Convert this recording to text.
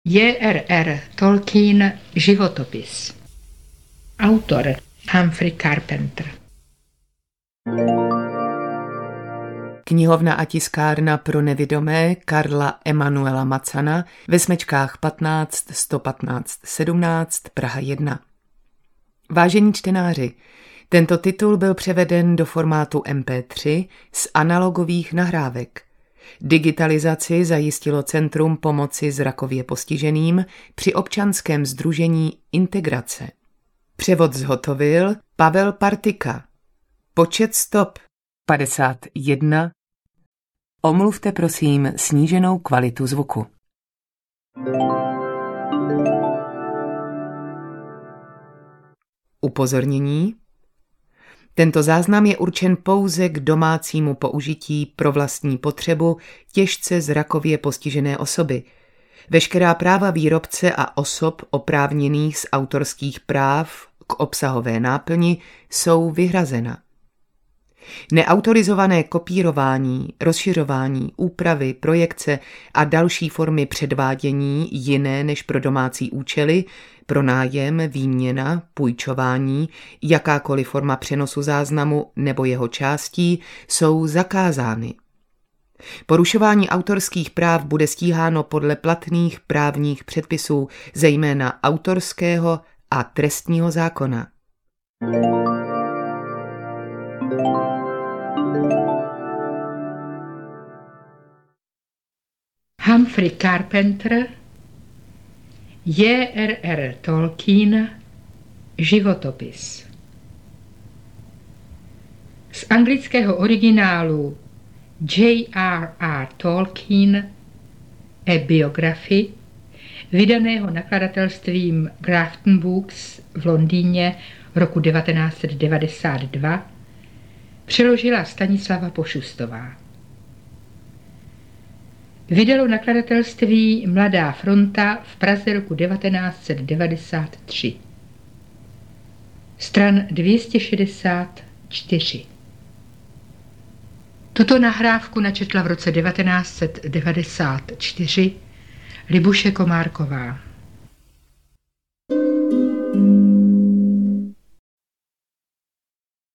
J.R.R. Tolkien životopis. Autor Humphrey Carpenter. Knihovna a tiskárna pro nevidomé Karla Emanuela Macana ve smečkách 15 115 17 Praha 1. Vážení čtenáři, tento titul byl převeden do formátu MP3 z analogových nahrávek. Digitalizaci zajistilo Centrum pomoci zrakově postiženým při občanském sdružení Integrace. Převod zhotovil Pavel Partika. Počet stop 51. Omluvte prosím sníženou kvalitu zvuku. Upozornění. Tento záznam je určen pouze k domácímu použití pro vlastní potřebu těžce zrakově postižené osoby. Veškerá práva výrobce a osob oprávněných z autorských práv k obsahové náplni jsou vyhrazena. Neautorizované kopírování, rozšiřování, úpravy, projekce a další formy předvádění jiné než pro domácí účely, pronájem, výměna, půjčování, jakákoliv forma přenosu záznamu nebo jeho částí jsou zakázány. Porušování autorských práv bude stíháno podle platných právních předpisů, zejména autorského a trestního zákona. Humphrey Carpenter, J.R.R. Tolkien, životopis. Z anglického originálu J.R.R. Tolkien, A Biography, vydaného nakladatelstvím Grafton Books v Londýně roku 1992, přeložila Stanislava Pošustová. Vydalo nakladatelství Mladá fronta v Praze roku 1993. Stran 264. Tuto nahrávku načetla v roce 1994 Libuše Komárková.